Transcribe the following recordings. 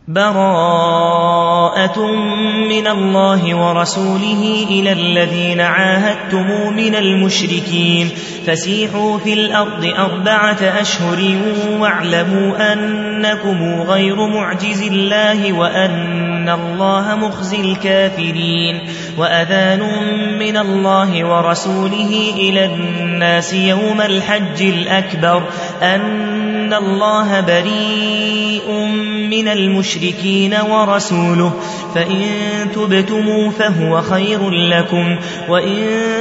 براءة من الله ورسوله إلى الذين عاهدتم من المشركين فسيحوا في الأرض 4 أشهر واعلموا أنكم غير معجز الله وأن الله مخزي الكافرين وأذان من الله ورسوله إلى الناس يوم الحج الأكبر أن الله بريء من المشركين ورسوله فإن تبتموا فهو خير لكم وإن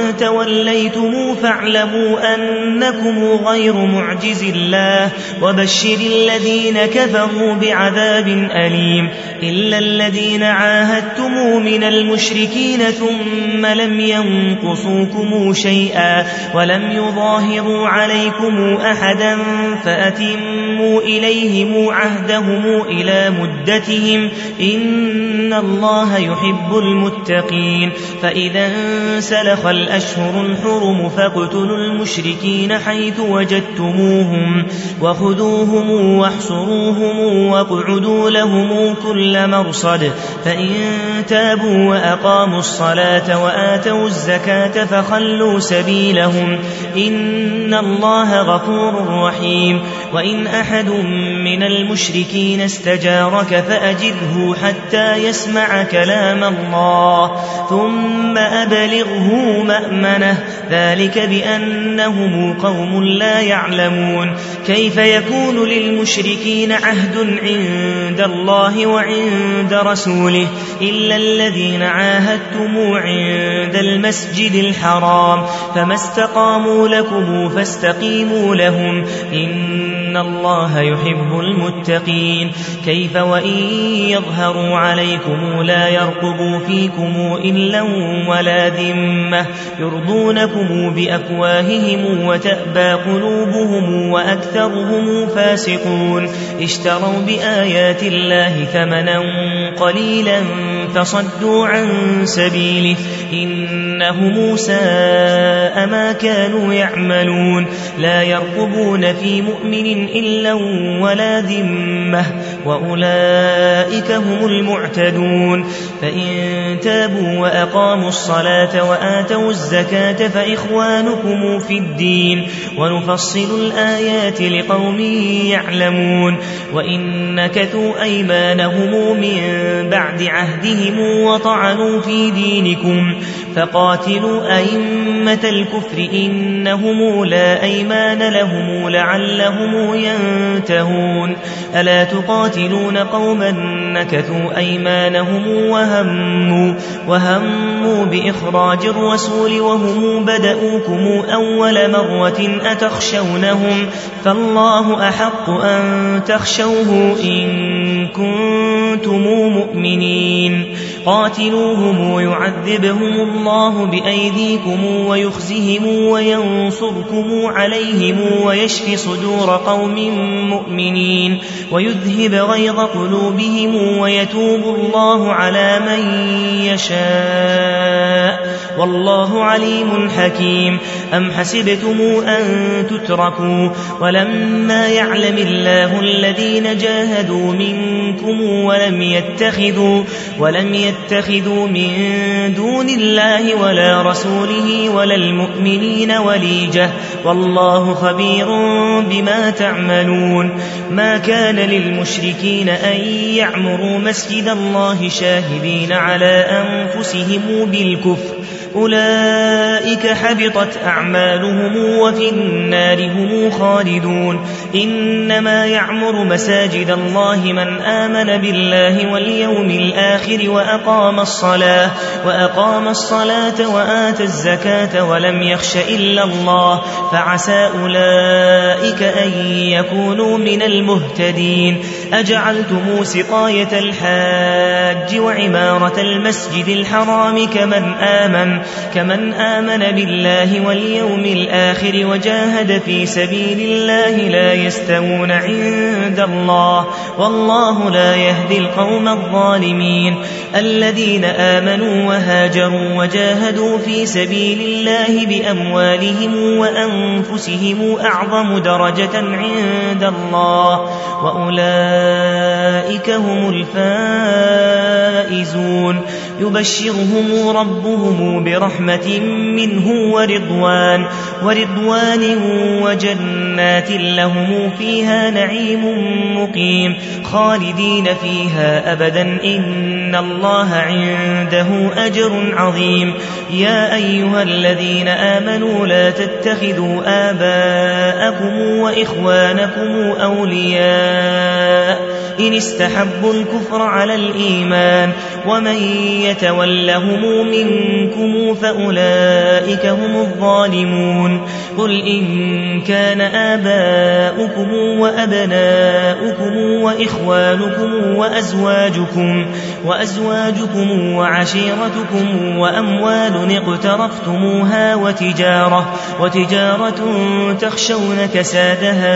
توليتموا فاعلموا أنكم غير معجز الله وبشر الذين كفروا بعذاب أليم إلا الذين عاهدتم من المشركين ثم لم ينقصوكم شيئا ولم يظاهروا عليكم أحدا فأتموا إليهم عهدهم إلى مدتهم إن الله يحب المتقين فإذا انسلخ الأشهر الحرم فاقتلوا المشركين حيث وجدتموهم وخذوهم واحصروهم واقعدوا لهم كل مرصد فإن تابوا وأقاموا الصلاة وآتوا الزكاة فخلوا سبيلهم إن الله غفور رحيم وإن أحد من المشركين استجارك فأجره حتى يسمع كلام الله ثم أبلغه مأمنه ذلك بأنهم قوم لا يعلمون كيف يكون للمشركين عهد عند الله وعند رسوله إلا الذين عاهدتم عند المسجد الحرام فما استقاموا لكم فاستقيموا لهم إن الله يحب المتقين كيف وإن يظهروا عليكم لا يرقبوا فيكم إلا ولا ذمة يرضونكم بأفواههم وتأبى قلوبهم وأكثرهم فاسقون اشتروا بآيات الله ثمنا قليلا فصدوا عن سبيله إنهم ساء ما كانوا يعملون لا يرقبون في مؤمن إلا ولا ذمة وأولئك هم المعتدون فإن تابوا وأقاموا الصلاة وآتوا الزكاة فإخوانكم في الدين ونفصل الآيات لقوم يعلمون وإن نكثوا أيمانهم من بعد عهدهم وطعنوا في دينكم فقاتلوا أئمة الكفر إنهم لا أيمان لهم لعلهم ينتهون ألا تقاتلون قوما نكثوا أيمانهم وهموا بإخراج الرسول وهم بدأوكم أول مرة أتخشونهم فالله أحق أن تخشوه إن كنتم مؤمنين قاتلوهم يعذبهم الله بأيديكم ويخزهم وينصركم عليهم ويشفي صدور قوم مؤمنين ويذهب غيظ قلوبهم ويتوب الله على من يشاء والله عليم حكيم أم حسبتم أن تتركوا ولما يعلم الله الذين جاهدوا منكم ولم يتخذوا من دون الله ولا رسوله ولا المؤمنين وليجة والله خبير بما تعملون ما كان للمشركين أن يعمروا مسجد الله شاهدين على أنفسهم بالكفر أولئك حبطت أعمالهم وفي النار هم خالدون إنما يعمر مساجد الله من آمن بالله واليوم الآخر وأقام الصلاة وآتى الزكاة ولم يخش إلا الله فعسى أولئك أن يكونوا من المهتدين أجعلتم سقاية الحاج وعمارة المسجد الحرام كمن آمن بالله واليوم الآخر وجاهد في سبيل الله لا يستوون عند الله والله لا يهدي القوم الظالمين الذين آمنوا وهاجروا وجاهدوا في سبيل الله بأموالهم وأنفسهم أعظم درجة عند الله وأولئك فأولئك هم الفائزون يبشرهم ربهم برحمة منه ورضوان وجنات لهم فيها نعيم مقيم خالدين فيها أبدا إن الله عنده أجر عظيم. يا أيها الذين آمنوا لا تتخذوا آباءكم وإخوانكم أولياء إن استحبوا الكفر على الإيمان ومن يتولهم منكم فأولئك هم الظالمون. قل إن كان آباؤكم وأبناؤكم وإخوانكم وأزواجكم وعشيرتكم وأموال اقترفتموها وتجارة تخشون كسادها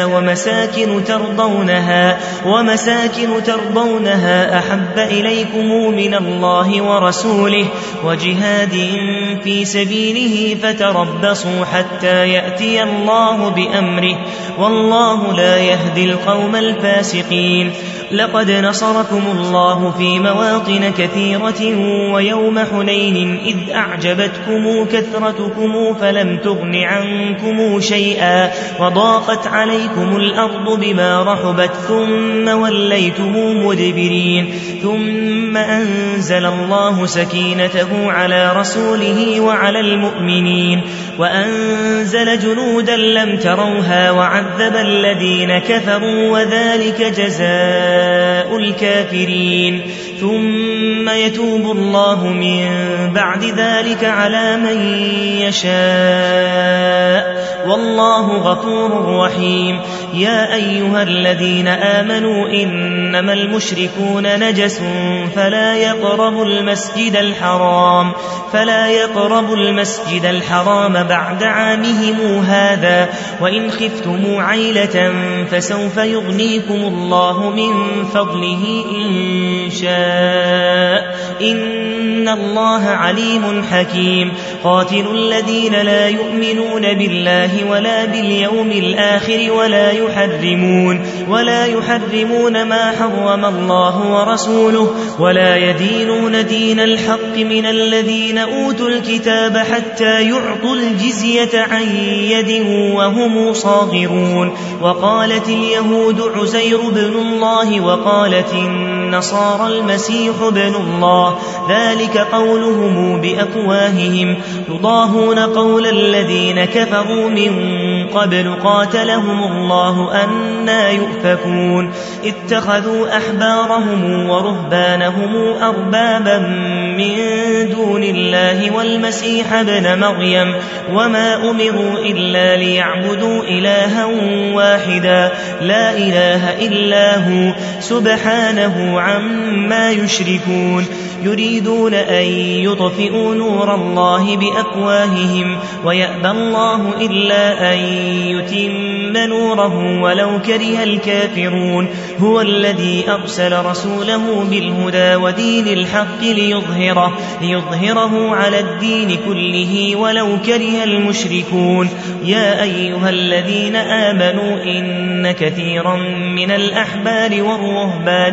ومساكن ترضونها أحب إليكم من الله ورسوله وجهاد في سبيله فتربصوا حتى يأتي الله بأمره والله لا يهدي القوم الفاسقين. لقد نصركم الله في مواطن كثيرة ويوم حنين إذ أعجبتكم كثرتكم فلم تغن عنكم شيئا وضاقت عليكم الأرض بما رحبت ثم وليتم مدبرين ثم أنزل الله سكينته على رسوله وعلى المؤمنين وأنزل جنودا لم تروها وعذب الذين كفروا وذلك جزاء الكافرين. ثم يتوب الله من بعد ذلك على من يشاء والله غفور رحيم. يا أيها الذين آمنوا إنما المشركون نجس فلا يقربوا المسجد الحرام بعد عامهم هذا وإن خفتم عيلة فسوف يغنيكم الله من فضله إن شاء إن الله عليم حكيم. قاتل الذين لا يؤمنون بالله ولا باليوم الآخر ولا يحرمون ما حرم الله ورسوله ولا يدينون دين الحق من الذين أوتوا الكتاب حتى يعطوا الجزية عن يد وهم صاغرون. وقالت اليهود عزير بن الله وقالت النصارى المسيح بن الله ذلك قولهم بأفواههم يضاهون قول الذين كفروا من قبل قاتلهم الله أنى يؤفكون. اتخذوا أحبارهم ورهبانهم أربابا من دون الله والمسيح ابن مريم وما أمروا إلا ليعبدوا إلها واحدا لا إله إلا هو سبحانه عما يشركون. يريدون أن يطفئوا نور الله بأفواههم ويأبى الله إلا أن يتم نوره ولو كره الكافرون. هو الذي أرسل رسوله بالهدى ودين الحق ليظهره على الدين كله ولو كره المشركون. يا أيها الذين آمنوا إن كثيرا من الأحبار والرهبان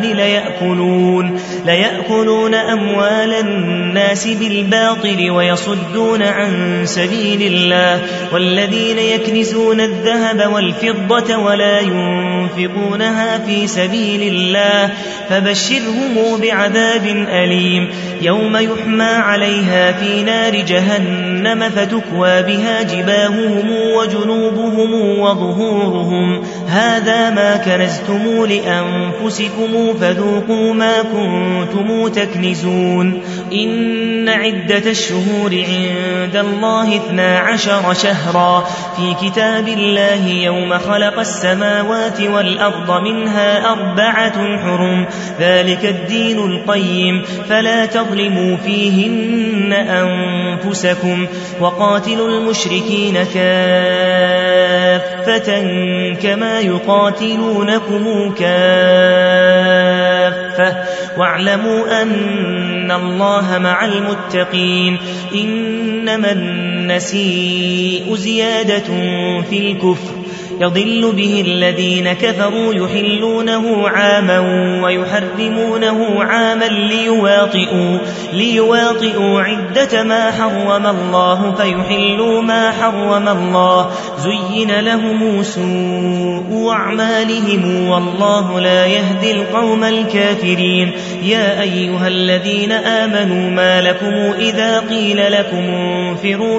ليأكلون أموال الناس بالباطل ويصدون عن سبيل الله والذين يكنزون الذهب والفضة ولا ينفقونها في سبيل الله فبشرهم بعذاب أليم يوم يحمى عليها في نار جهنم فتكوى بها جباههم وجنوبهم وظهورهم هذا ما كنزتم لأنفسكم فذوقوا ما كنتم تكنزون. إن عدة الشهور عند الله 12 شهرا في كتاب الله يوم خلق السماوات والأرض منها 4 حرم ذلك الدين القيم فلا تظلموا فيهن أنفسكم وقاتلوا المشركين كافة كما يقاتلونكم كافة واعلموا أن الله مع المتقين. إنما النسيء زيادة في الكفر يضل به الذين كفروا يحلونه عاما ويحرمونه عاما ليواطئوا عدة ما حرم الله فيحلوا ما حرم الله زين لهم سوء أعمالهم والله لا يهدي القوم الكافرين يا أيها الذين آمنوا ما لكم إذا قيل لكم انفروا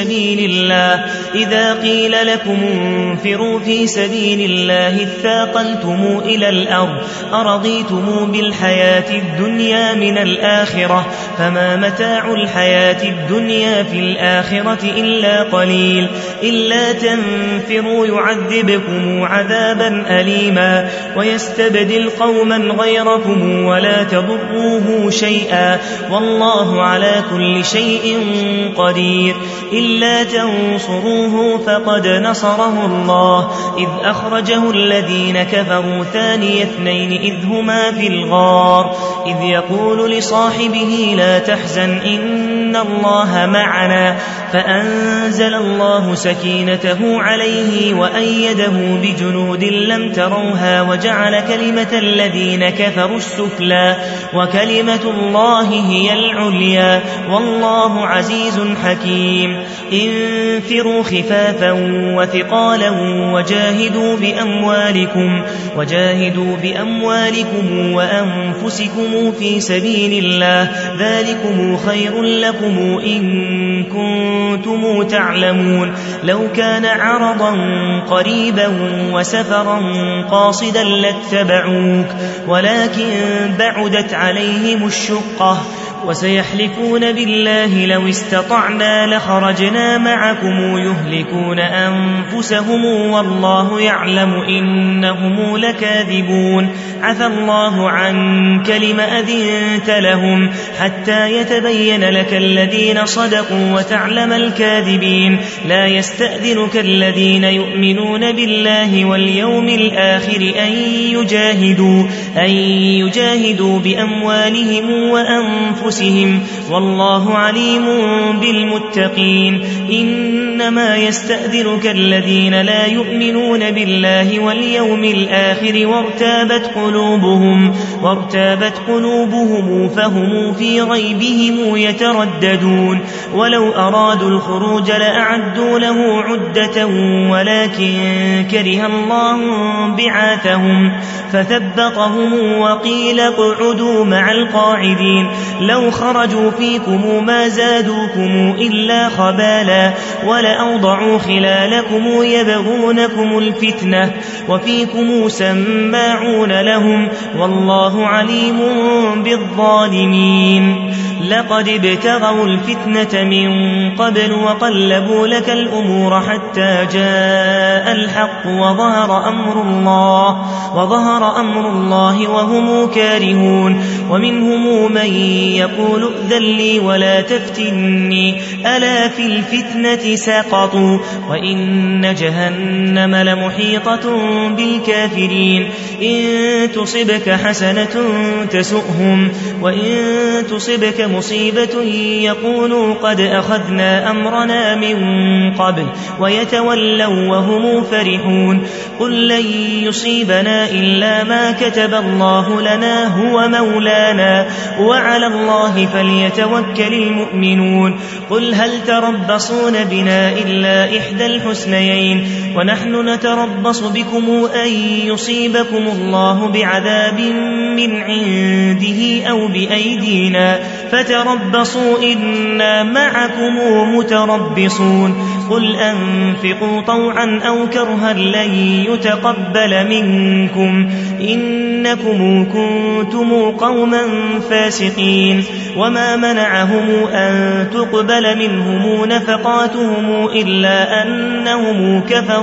في سبيل الله اثاقلتم إلى الأرض أرضيتم بالحياة الدنيا من الآخرة فما متاع الحياة الدنيا في الآخرة إلا قليل إلا تنفروا يعذبكم عذابا أليما ويستبدل قوما غيركم ولا تضروه شيئا والله على كل شيء قدير إلا تنصروه فقد نصره الله إذ أخرجه الذين كفروا ثاني اثنين إذ هما في الغار إذ يقول لصاحبه لا تحزن إن الله معنا فأنزل الله سكينته عليه وأيده بجنود لم تروها وجعل كلمة الذين كفروا السفلى وكلمة الله هي العليا والله عزيز حكيم انفروا خفافا وثقالا وجاهدوا بأموالكم وأنفسكم في سبيل الله ذلكم خير لكم إن كنتم تعلمون لو كان عرضا قريبا وسفرا قاصدا لاتبعوك ولكن بعدت عليهم الشقة وسيحلفون بالله لو استطعنا لخرجنا معكم يهلكون أنفسهم والله يعلم إنهم لكاذبون عفى الله عنك لم أذنت لهم حتى يتبين لك الذين صدقوا وتعلم الكاذبين لا يستأذنك الذين يؤمنون بالله واليوم الآخر أن يجاهدوا بأموالهم وأنفسهم والله عليم بالمتقين إنما يستأذنك الذين لا يؤمنون بالله واليوم الآخر وارتابت قلوبهم فهم في ريبهم يترددون ولو أرادوا الخروج لأعدوا له عدة ولكن كره الله بعاثهم فثبطهم وقيل اقعدوا مع القاعدين لو خرجوا فيكم ما زادوكم إلا خبالا ولأوضعوا خلالكم يبغونكم الفتنة وفيكم سماعون لهم والله عليم بالظالمين لقد ابتغوا الفتنة من قبل وقلبوا لك الأمور حتى جاء الحق وظهر أمر الله وهم كارهون ومنهم من يقول ائذن لي ولا تفتني ألا في الفتنة سقطوا وإن جهنم لمحيطة بالكافرين إن تصبك حسنة تسؤهم وإن تصبك مصيبة يقولوا قد أخذنا أمرنا من قبل ويتولوا وهم فرحون قل لن يصيبنا إلا ما كتب الله لنا هو مولانا وعلى الله فليتوكل المؤمنون قل هل تربصون بنا إلا إحدى الحسنيين ونحن نتربص بكم أن يصيبكم الله بعذاب من عنده أو بأيدينا فتربصوا إنا معكم متربصون قل أنفقوا طوعا أو كرها لن يتقبل منكم إنكم كنتم قوما فاسقين وما منعهم أن تقبل منهم نفقاتهم إلا أنهم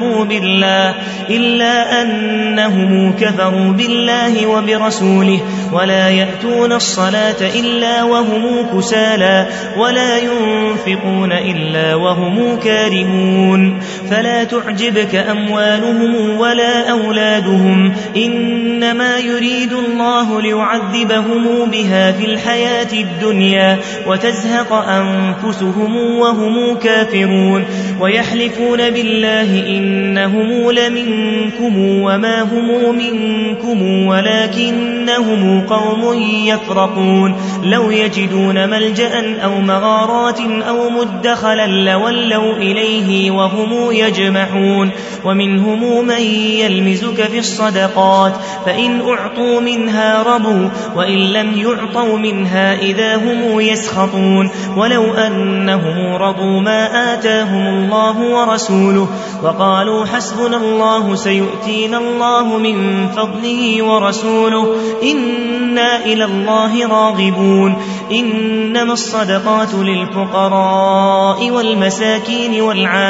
كفروا بالله وبرسوله ولا يأتون الصلاة إلا وهم كسالى ولا ينفقون إلا وهم كارهون كارهون فلا تعجبك أموالهم ولا أولادهم إنما يريد الله ليعذبهم بها في الحياة الدنيا وتزهق أنفسهم وهم كافرون ويحلفون بالله إنهم لمنكم وما هم منكم ولكنهم قوم يفرقون لو يجدون ملجأ أو مغارات أو مدخلا لولوا إليه وهم يجمحون ومنهم من يلمزك في الصدقات فإن أعطوا منها رضوا وإن لم يعطوا منها إذا هم يسخطون ولو أنهم رضوا ما آتاهم الله ورسوله وقالوا حسبنا الله سيؤتينا الله من فضله ورسوله إنا إلى الله راغبون إنما الصدقات للفقراء والمساكين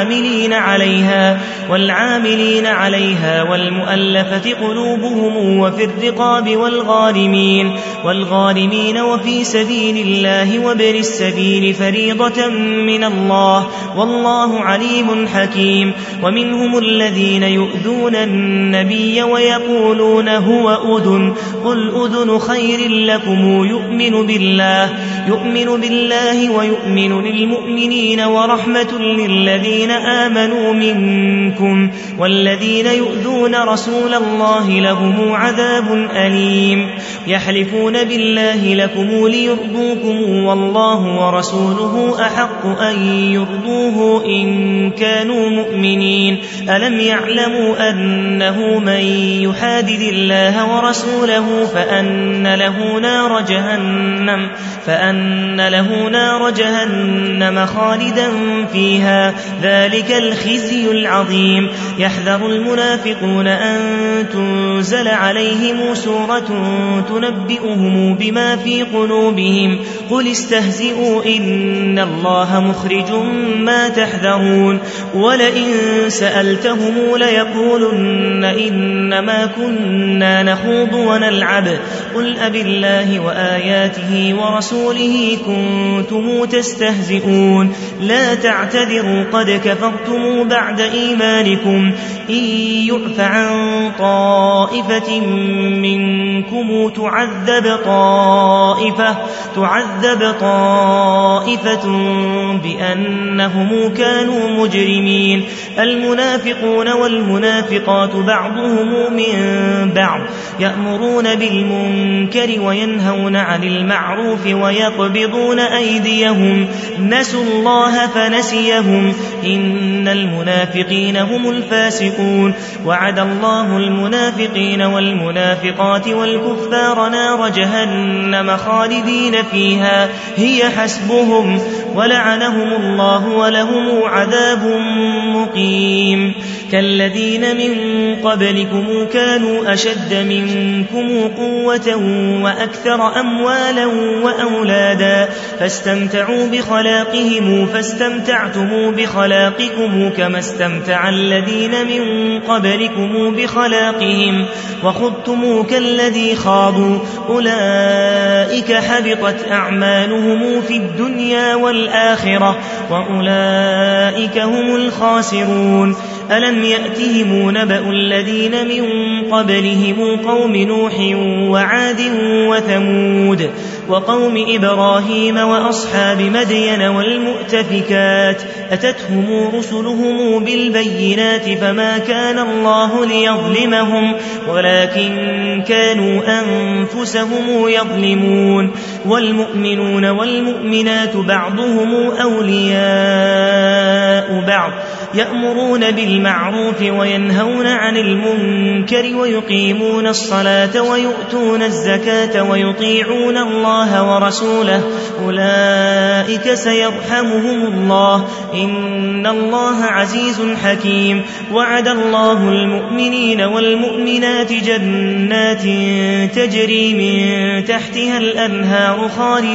والعاملين عليها والمؤلفة قلوبهم وفي الرقاب والغارمين وفي سبيل الله وابن السبيل فريضة من الله والله عليم حكيم ومنهم الذين يؤذون النبي ويقولون هو أذن قل أذن خير لكم يؤمن بالله ويؤمن للمؤمنين ورحمة للذين آمنوا منكم والذين يؤذون رسول الله لهم عذاب أليم يحلفون بالله لكم ليرضوكم والله ورسوله أحق أن يرضوه إن كانوا مؤمنين ألم يعلموا أنه من يحادد الله ورسوله فأن له نار جهنم خالدا فيها ذلك الخزي العظيم يحذر المنافقون أن تنزل عليهم سورة تنبئهم بما في قلوبهم قل استهزئوا إن الله مخرج ما تحذرون ولئن سألتهم ليقولن إنما كنا نخوض ونلعب قل أبالله وآياته ورسوله كنتم تستهزئون لا تعتذروا قد كفرتم بعد إيمانكم إن يعف عن طائفة منكم تعذب طائفة بأنهم كانوا مجرمين المنافقون والمنافقات بعضهم من بعض يأمرون بالمنكر وينهون عن المعروف ويقبضون أيديهم نسوا الله فنسيهم إن المنافقين هم الفاسقون وعد الله المنافقين والمنافقات والكفار نار جهنم خالدين فيها هي حسبهم ولعنهم الله ولهم عذاب مقيم كالذين من قبلكم كانوا أشد منكم قوة وأكثر أموالا وأولادا فاستمتعوا بخلاقهم فاستمتعتم بخلاقكم كما استمتع الذين من قبلكم بخلاقهم وخضتم كالذي خاضوا أولئك حبطت أعمالهم في الدنيا والآخرة وأولئك هم الخاسرون ألم يأتهم نبأ الذين من قبلهم قوم نوح وعاد وثمود وقوم إبراهيم وأصحاب مدين والمؤتفكات أتتهم رسلهم بالبينات فما كان الله ليظلمهم ولكن كانوا أنفسهم يظلمون والمؤمنون والمؤمنات بعضهم أولياء بعض يأمرون بالمعروف وينهون عن المنكر ويقيمون الصلاة ويؤتون الزكاة ويطيعون الله ورسوله أولئك سيرحمهم الله إن الله عزيز حكيم وعد الله المؤمنين والمؤمنات جنات تجري من تحتها الأنهار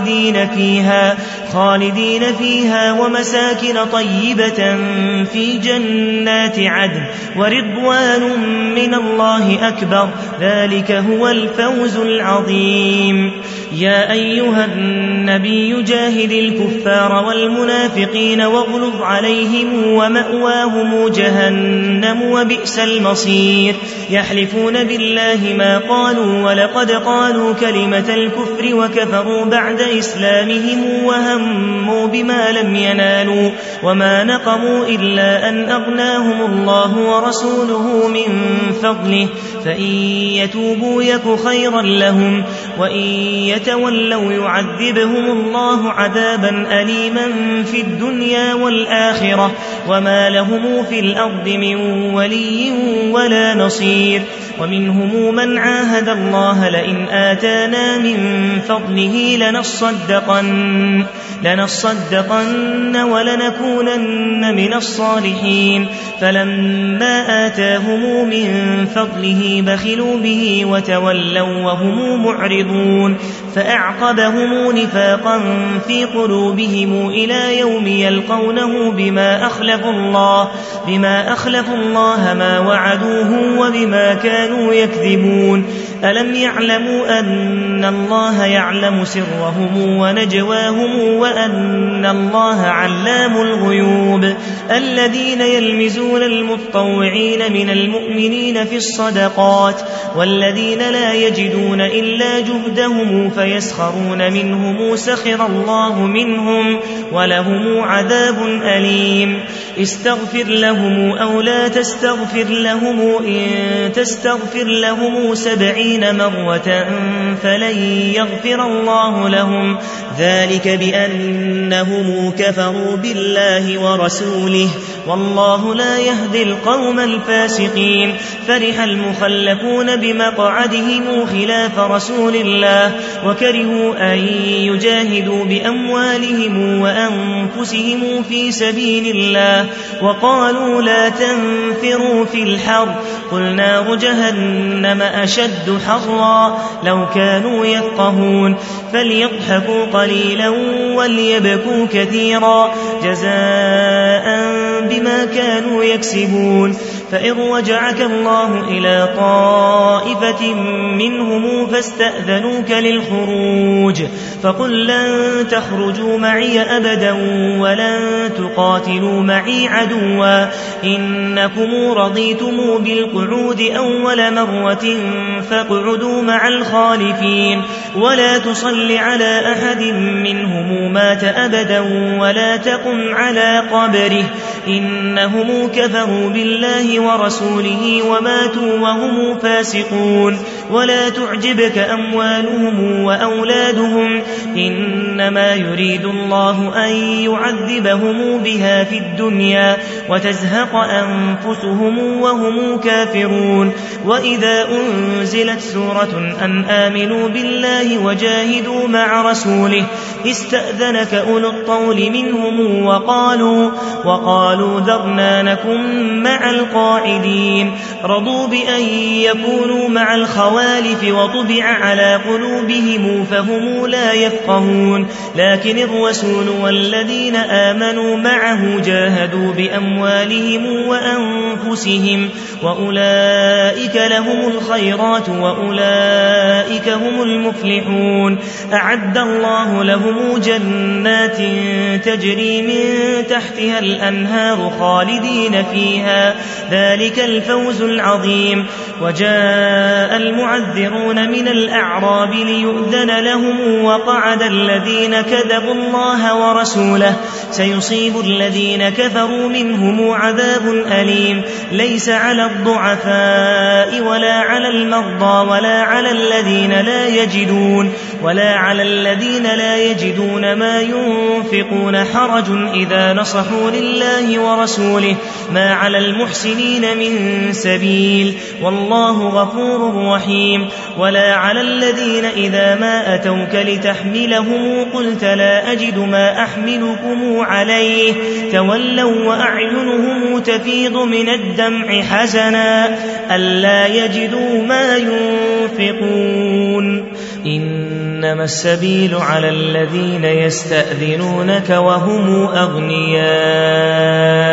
خالدين فيها ومساكن طيبة في جنات عدن ورضوان من الله أكبر ذلك هو الفوز العظيم يا أيها النبي جاهد الكفار والمنافقين واغلظ عليهم ومأواهم جهنم وبئس المصير يحلفون بالله ما قالوا ولقد قالوا كلمة الكفر وكفروا بعد إسلامهم وهموا بما لم ينالوا وما نقموا إلا أن أغناهم الله ورسوله من فضله فإن يتوبوا يك خيرا لهم وإن يتولوا يعذبهم الله عذابا أليما في الدنيا والآخرة وما لهم في الأرض من ولي ولا نصير ومنهم من عاهد الله لئن آتانا من فضله لنصدقن ولنكونن من الصالحين فلما آتاهم من فضله بخلوا به وتولوا وهم معرضون فأعقبهم نفاقا في قلوبهم إلى يوم يلقونه بما أخلفوا الله ما وعدوه وبما كانوا يكذبون ألم يعلموا أن الله يعلم سرهم ونجواهم وأن الله علام الغيوب الذين يلمزون المتطوعين من المؤمنين في الصدقات والذين لا يجدون إلا جهدهم فيسخرون منهم سخر الله منهم ولهم عذاب أليم استغفر لهم أو لا تستغفر لهم إن تستغفر لهم 70 مرة فلن يغفر الله لهم ذلك بأنهم كفروا بالله ورسوله والله لا يهدي القوم الفاسقين فرح المخلفون بمقعدهم خلاف رسول الله وكرهوا أن يجاهدوا بأموالهم وأنفسهم في سبيل الله وقالوا لا تنفروا في الحر قل نار جهنم أشد حرا لو كانوا يفقهون فليضحكوا قليلا وليبكوا كثيرا جزاء بما كانوا يكسبون فإن رجعك الله إلى طائفة منهم فاستأذنوك للخروج فقل لن تخرجوا معي أبدا ولن تقاتلوا معي عدوا إنكم رضيتم بالقعود أول مرة فاقعدوا مع الخالفين ولا تصل على أحد منهم مات أبدا ولا تقم على قبره إنهم كفروا بالله ورسوله وماتوا وهم فاسقون ولا تعجبك أموالهم وأولادهم إنما يريد الله أن يعذبهم بها في الدنيا وتزهق أنفسهم وهم كافرون وإذا أنزلت سورة أن آمنوا بالله وجاهدوا مع رسوله استأذنك أولو الطول منهم وقالوا ذرنا نكن مع القاعدين رضوا بأن يكونوا مع الخوالف وطبع على قلوبهم فهم لا يفقهون لكن الرسول والذين آمنوا معه جاهدوا بأموالهم وأنفسهم وأولئك لهم الخيرات وأولئك هم المفلحون أعد الله لهم جنات تجري من تحتها الأنهار خالدين فيها ذلك الفوز العظيم وجاء المعذرون من الأعراب ليؤذن لهم وقعد الذين كذبوا الله ورسوله سيصيب الذين كفروا منهم عذاب أليم ليس على الضعفاء ولا على المرضى ولا على الذين لا يجدون ما ينفقون حرج إذا نصحوا لله ورسوله ما على المحسنين من سبيل والله غفور رحيم ولا على الذين إذا ما أتوك لتحملهم قلت لا أجد ما أحملكم عليه تولوا وأعينهم تفيض من الدمع حزنا ألا يجدوا ما ينفقون إنما السبيل على الذين يستأذنونك وهم أغنياء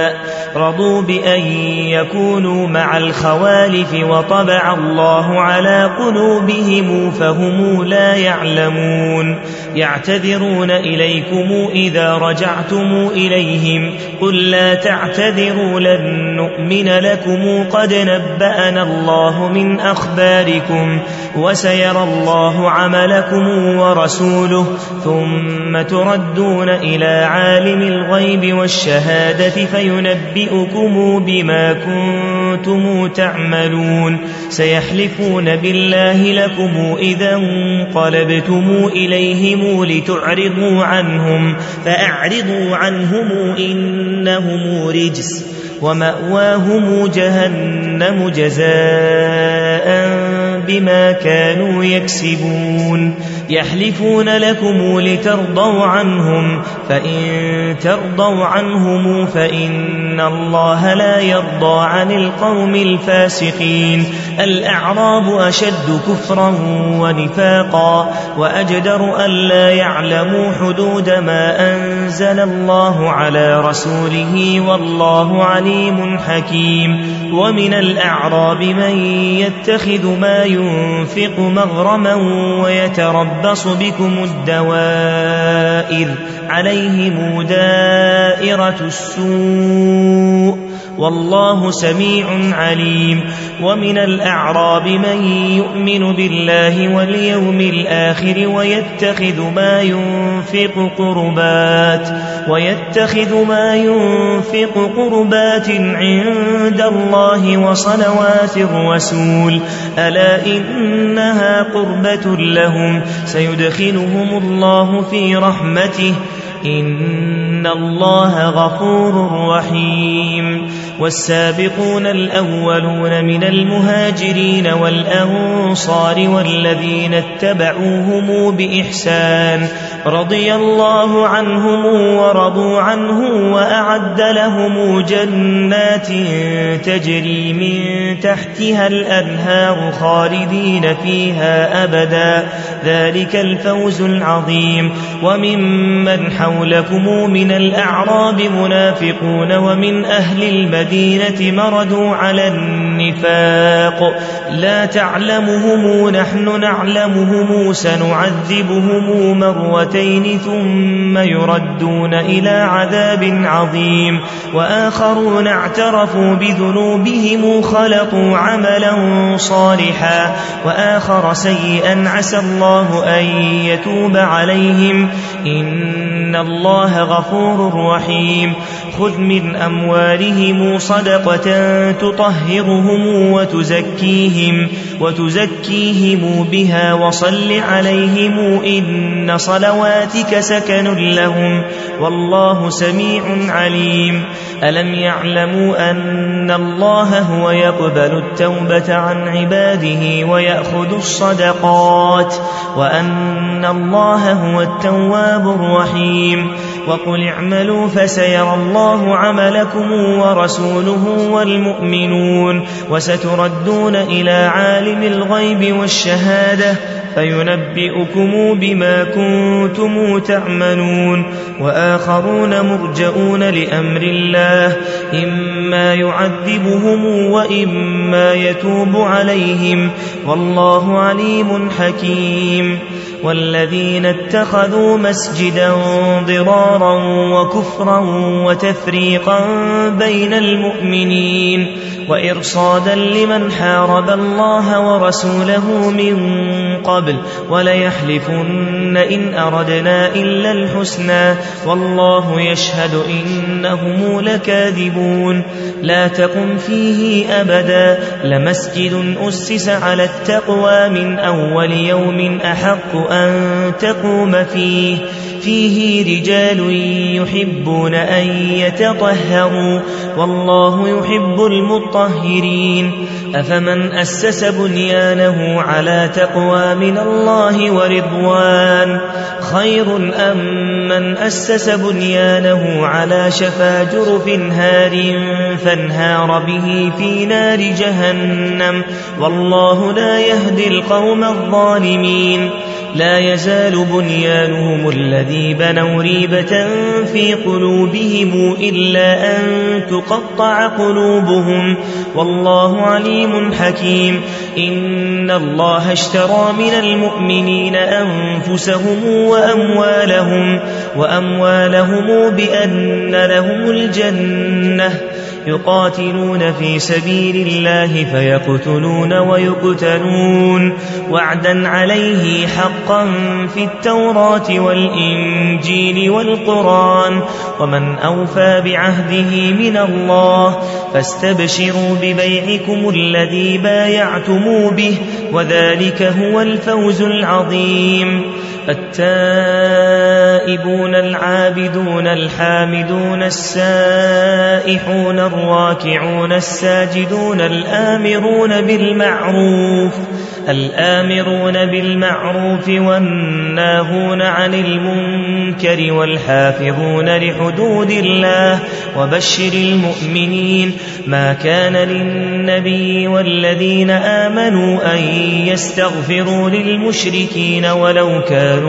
رضوا بأن يكونوا مع الخوالف وطبع الله على قلوبهم فهم لا يعلمون يعتذرون إليكم إذا رجعتم إليهم قل لا تعتذروا لن نؤمن لكم قد نبأنا الله من أخباركم وسيرى الله عملكم ورسوله ثم تردون إلى عالم الغيب والشهادة فينبئكم بما كنتم تعملون سيحلفون بالله لكم إذا انقلبتم إليهم لتعرضوا عنهم فأعرضوا عنهم إنهم رجس ومأواهم جهنم جزاء بما كانوا يكسبون يحلفون لكم لترضوا عنهم فإن ترضوا عنهم فإن الله لا يرضى عن القوم الفاسقين الأعراب أشد كفرا ونفاقا وأجدر ألا يعلموا حدود ما أنزل الله على رسوله والله عليم حكيم ومن الأعراب من يتخذ ما ينفق مغرما ويتربص بكم الدوائر عليهم دائرة السوء والله سميع عليم ومن الأعراب من يؤمن بالله واليوم الآخر ويتخذ ما ينفق قربات عند الله وصلوات الرسول ألا إنها قربة لهم سيدخلهم الله في رحمته إن الله غفور رحيم والسابقون الأولون من المهاجرين والأنصار والذين اتبعوهم بإحسان رضي الله عنهم ورضوا عنه وأعد لهم جنات تجري من تحتها الأنهار خالدين فيها أبدا ذلك الفوز العظيم وممن حولكم من الأعراب منافقون ومن أهل المدينة مردوا على النفاق لا تعلمهم نحن نعلمهم سنعذبهم مرتين ثم يردون إلى عذاب عظيم وآخرون اعترفوا بذنوبهم خلقوا عملا صالحا وآخر سيئا عسى الله أن يتوب عليهم إن الله غفور رحيم خذ من أموالهم صدقة تطهرهم وتزكيهم بها وصل عليهم إن صلواتك سكن لهم والله سميع عليم ألم يعلموا أن الله هو يقبل التوبة عن عباده ويأخذ الصدقات وأن الله هو التواب الرحيم وقل اعملوا فسيرى الله عملكم ورسوله والمؤمنون وستردون إلى عالم الغيب والشهادة فينبئكم بما كنتم تعملون وآخرون مرجؤون لأمر الله إما يعذبهم وإما يتوب عليهم والله عليم حكيم والذين اتخذوا مسجدا ضرارا وكفرا وتفريقا بين المؤمنين وإرصادا لمن حارب الله ورسوله من قبل وليحلفن إن أردنا إلا الحسنى والله يشهد إنهم لكاذبون لا تقم فيه أبدا لمسجد أسس على التقوى من أول يوم أحق أن تقوم فيه رجال يحبون أن يتطهروا والله يحب المطهرين أفمن أسس بنيانه على تقوى من الله ورضوان خير أم من أسس بنيانه على شفا جرف هار فانهار به في نار جهنم والله لا يهدي القوم الظالمين لا يزال بنيانهم الذي بنوا ريبة في قلوبهم إلا أن تقطع قلوبهم والله عليم حكيم إن الله اشترى من المؤمنين أنفسهم وأموالهم بأن لهم الجنة يقاتلون في سبيل الله فيقتلون ويقتلون وعدا عليه حقا في التوراة والإنجيل والقرآن ومن أوفى بعهده من الله فاستبشروا ببيعكم الذي بايعتم به وذلك هو الفوز العظيم التائبون العابدون الحامدون السائحون الراكعون الساجدون الآمرون بالمعروف والناهون عن المنكر والحافظون لحدود الله وبشر المؤمنين ما كان للنبي والذين آمنوا أن يستغفروا للمشركين ولو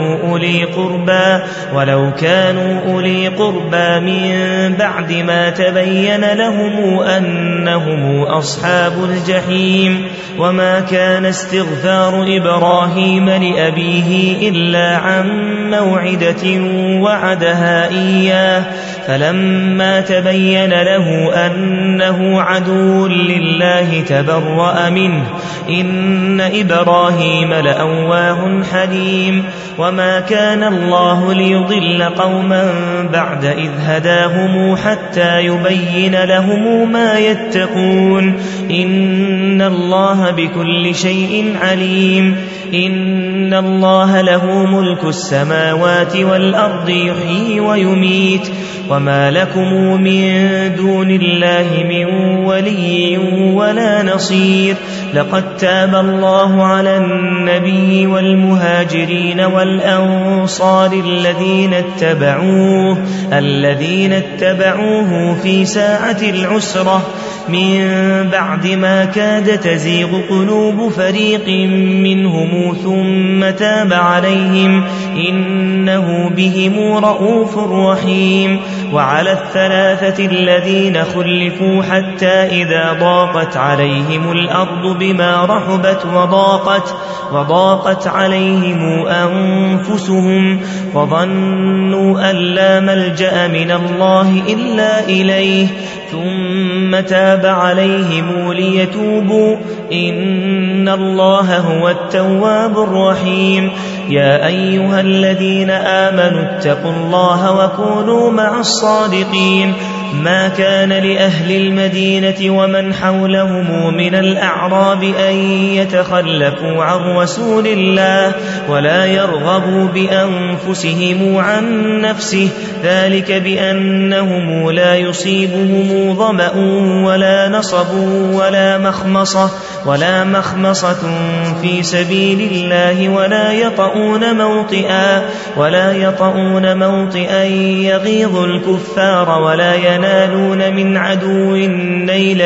كانوا أولي قربى من بعد ما تبين لهم أنهم أصحاب الجحيم وما كان استغفار إبراهيم لأبيه إلا عن موعدة وعدها إياه فلما تبين له أنه عدو لله تبرأ منه إن إبراهيم لأواه حليم وما كان الله ليضل قوما بعد إذ هداهم حتى يبين لهم ما يتقون إن الله بكل شيء عليم إن الله له ملك السماوات والأرض يحيي ويميت وما لكم من دون الله من ولي ولا نصير لقد تاب الله على النبي والمهاجرين والأنصار الذين اتبعوه في ساعة العسرة من بعد ما كاد تزيغ قلوب فريق منهم ثم تاب عليهم إنه بهم رءوف رحيم وعلى الثلاثة الذين خلفوا حتى إذا ضاقت عليهم الأرض بما رحبت وضاقت عليهم أنفسهم وظنوا أن لا ملجأ من الله إلا إليه ثم تاب عليهم ليتوبوا إن الله هو التواب الرحيم يا أيها الذين آمنوا اتقوا الله وكونوا مع الصادقين ما كان لأهل المدينة ومن حولهم من الأعراب أن يتخلفوا عن رسول الله ولا يرغبوا بأنفسهم عن نفسه ذلك بأنهم لا يصيبهم ظمأ ولا نصب ولا مخمصة في سبيل الله ولا يطؤون موطئا يغيظ الكفار ولا ينالون من عدو نيلا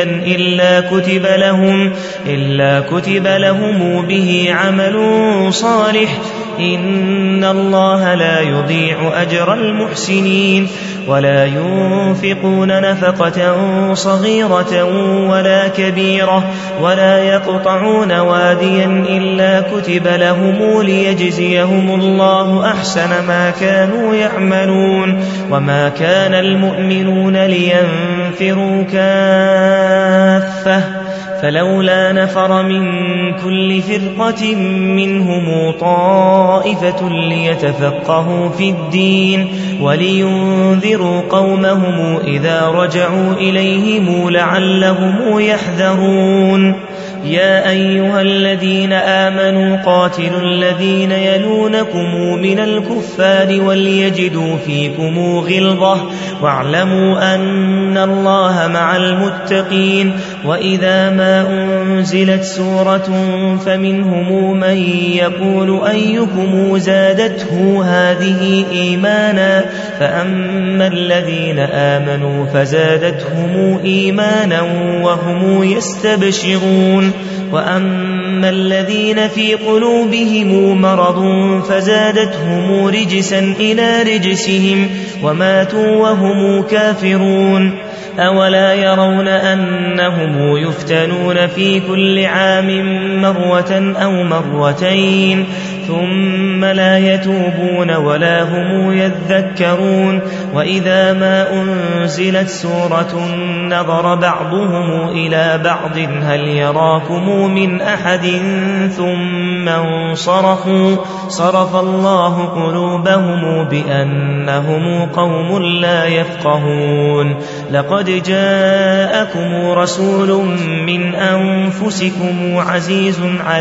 إلا كتب لهم به عمل صالح إن الله لا يضيع أجر المحسنين ولا ينفقون نفقة صغيرة ولا كبيرة ولا يقطعون واديا إلا كتب لهم ليجزيهم الله أحسن ما كانوا يعملون وما كان المؤمنون لينفروا كافة فلولا نفر من كل فرقة منهم طائفة ليتفقهوا في الدين ولينذروا قومهم إذا رجعوا إليهم لعلهم يحذرون يا أيها الذين آمنوا قاتلوا الذين يلونكم من الكفار وليجدوا فيكم غلظة واعلموا أن الله مع المتقين وإذا ما أنزلت سورة فمنهم من يقول أيكم زادته هذه إيمانا فأما الذين آمنوا فزادتهم إيمانا وهم يستبشرون وأما الذين في قلوبهم مرض فزادتهم رجسا إلى رجسهم وماتوا وهم كافرون أولا يرون أنهم يفتنون في كل عام مرة أو مرتين ثم لا يتوبون ولا هم يذكرون وإذا ما أنزلت سورة نظر بعضهم إلى بعض هل يراكم من أحد ثم انصرفوا صرف الله قلوبهم بأنهم قوم لا يفقهون لقد جاءكم رسول من أنفسكم عزيز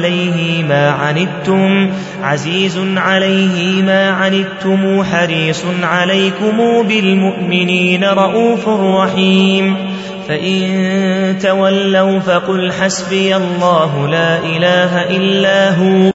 عليه ما عنتم حريص عليكم بالمؤمنين رؤوف رحيم فإن تولوا فقل حسبي الله لا إله إلا هو